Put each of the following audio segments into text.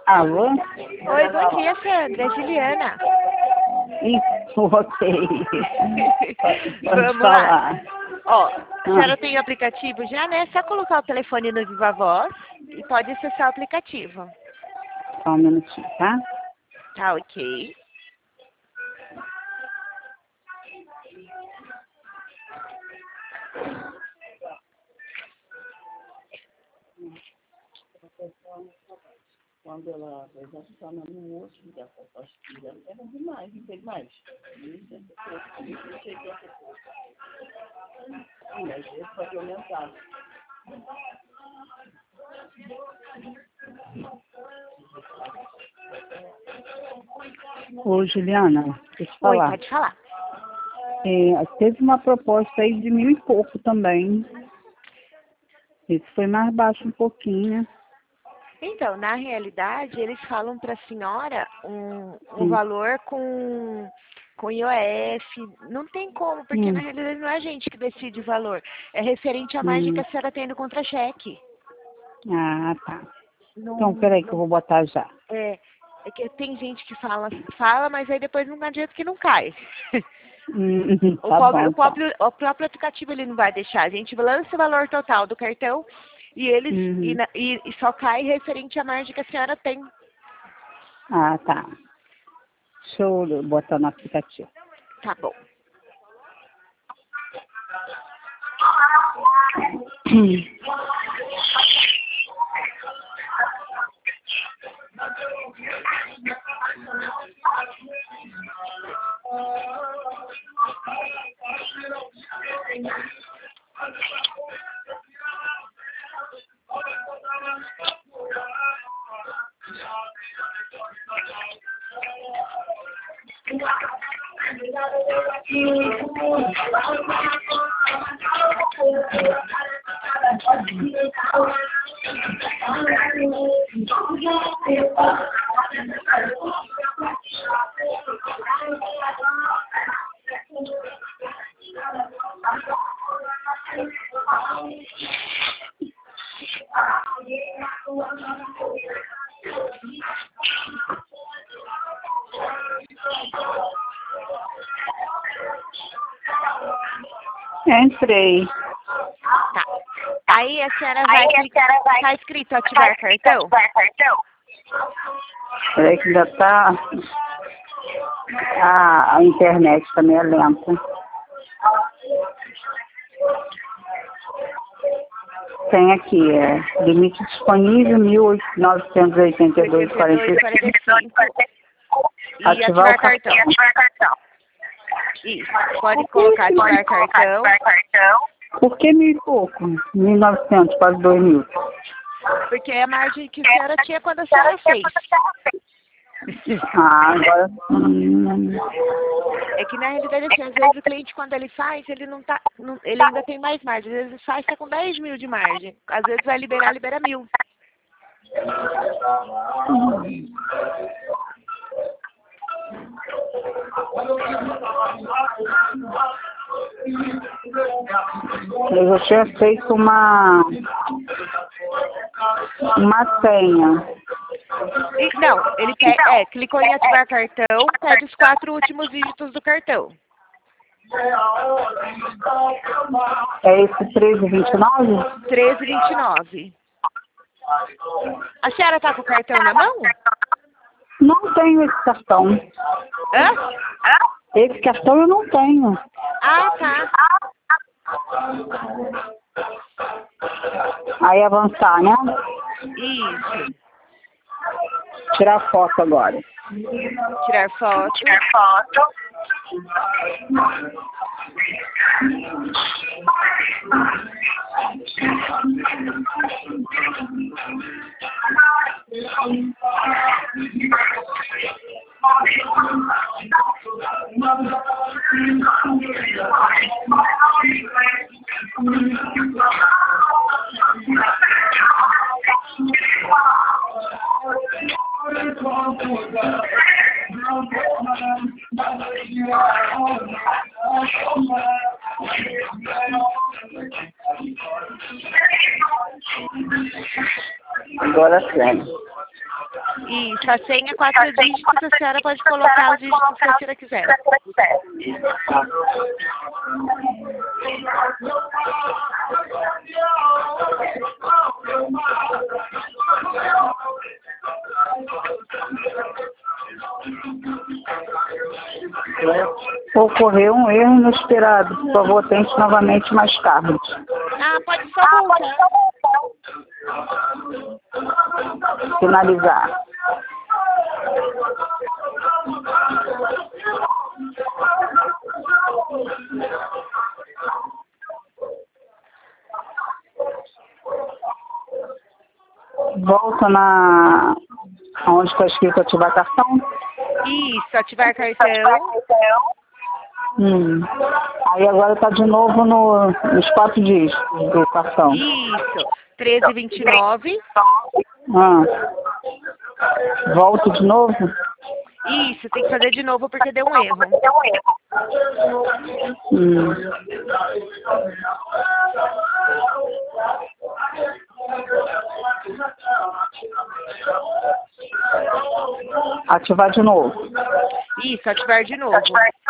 Alô? Oi, bom dia, Sandra. É Juliana. Ok. Pode Vamos lá. falar. Ó, a senhora tem o aplicativo já, né? É só colocar o telefone no Viva Voz e pode acessar o aplicativo. Só um minutinho, tá? Tá ok. Quando ela já está no outro lugar, acho que era demais, não tem mais. Mas esse pode aumentar. Ô, Juliana, deixa eu Oi, falar. pode falar. Teve uma proposta aí de 1.000 e pouco também. Esse foi mais baixo um pouquinho. Então, na realidade, eles falam para a senhora um valor com IOF. Não tem como, porque na realidade não é a gente que decide o valor. É referente à margem que a senhora tem no contra-cheque. Ah, tá. Não, Então, peraí que eu vou botar já. É que tem gente que fala, mas aí depois não adianta que não cai. Tá O próprio aplicativo ele não vai deixar. A gente lança o valor total do cartão e eles e só cai referente à margem que a senhora tem. Ah, tá. Deixa eu botar no aplicativo. Tá bom. Entrei. Tá. Aí a senhora vai clicar. Tá escrito ativar cartão? Peraí que já tá... A internet também é lenta. Tem aqui, limite disponível 1.982,45. E ativar cartão. Isso. Pode colocar ativar cartão. Por que 1.000 e pouco? 1.900, quase 2.000. Porque é a margem que a senhora tinha quando a senhora fez. Ah, agora... É que na realidade, assim, às vezes o cliente, quando ele faz, ele não tá. Ele ainda tem mais margem. Às vezes faz, tá com 10 mil de margem. Às vezes vai libera 1.000. Eu já tinha feito uma senha. Não, ele clicou em ativar cartão, pede os 4 últimos dígitos do cartão. É esse 1329? 1329. A senhora tá com o cartão na mão? Não tenho esse cartão. Hã? Esse cartão eu não tenho. Ah, tá. Aí avançar, né? Isso. Tirar foto agora. Tirar foto. Agora sim. Isso, a senha 4 dígitos, a senhora pode colocar os dígitos que a senhora quiser. Ocorreu um erro inesperado. Por favor, tente novamente mais tarde. Ah, pode só voltar. Finalizar. Volta na onde está escrito ativar cartão. Isso, ativar cartão. Aí agora está de novo nos 4 dígitos do cartão. Isso, 1329. Volta de novo. Isso, tem que fazer de novo porque deu um erro. Ativar de novo. Isso, ativar de novo.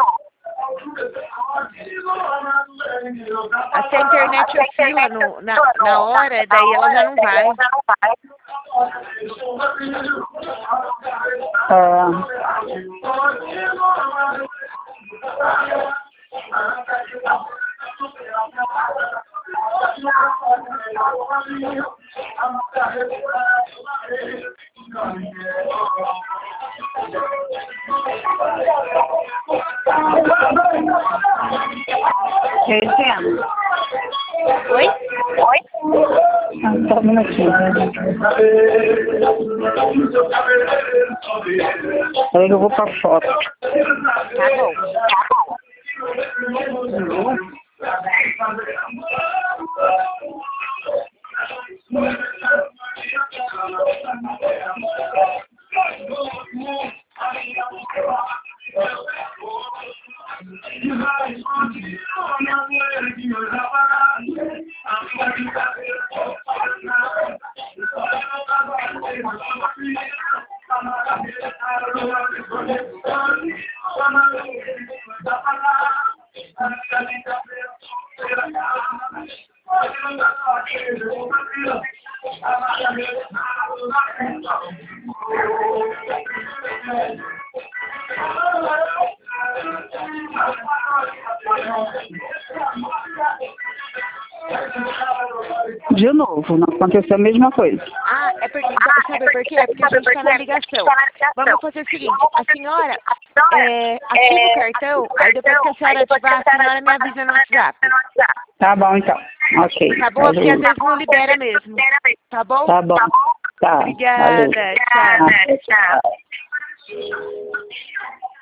Se a internet oscila na hora, daí ela já não vai. Entendo. Oi? Só um minutinho. Aí eu vou pra foto. Tá bom. De novo, não aconteceu a mesma coisa. Ah, é porque, sabe por quê? É porque a gente está na ligação. Vamos fazer o seguinte, a senhora ativa o cartão, aí depois que a senhora ativar, a senhora me avisa no WhatsApp. Tá bom, então. Ok. Tá bom? Porque às vezes não libera mesmo. Tá bom? Tá bom. Tá. Obrigada. Valeu. Tchau. Tchau.